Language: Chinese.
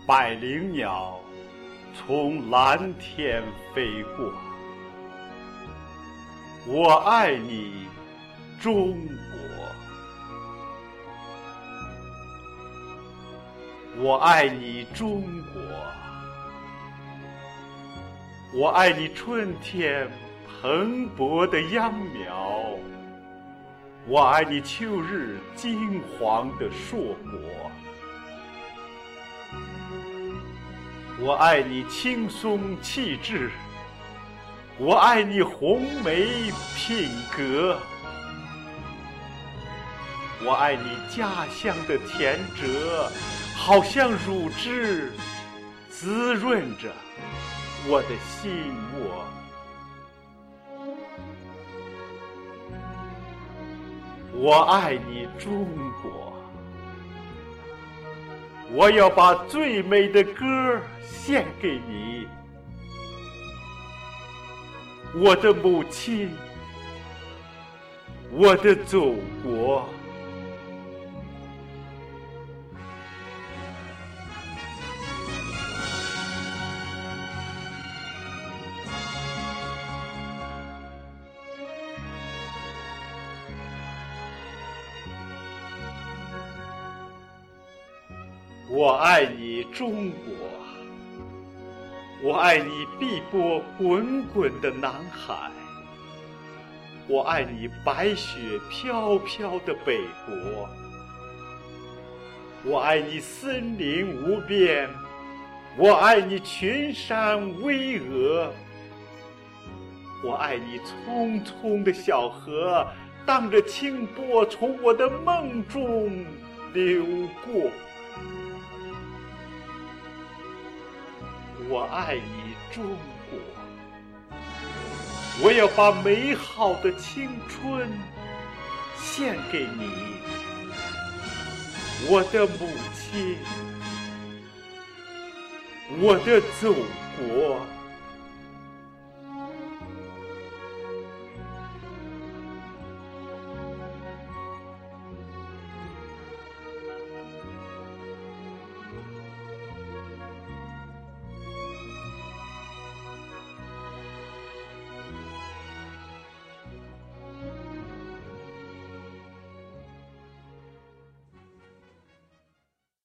百灵鸟从蓝天飞过。我爱你，中国！我爱你，中国！我爱你，春天蓬勃的秧苗！我爱你，秋日金黄的硕果！我爱你，青松气质！我爱你，红梅品格！我爱你，家乡的田泽，好像乳汁滋润着我的心窝。我爱你，中国！我要把最美的歌献给你，我的母亲，我的祖国。我爱你，中国！我爱你，碧波滚滚的南海！我爱你，白雪飘飘的北国！我爱你，森林无边！我爱你，群山巍峨！我爱你，匆匆的小河，荡着清波从我的梦中流过。我爱你，中国！我要把美好的青春献给你，我的母亲，我的祖国。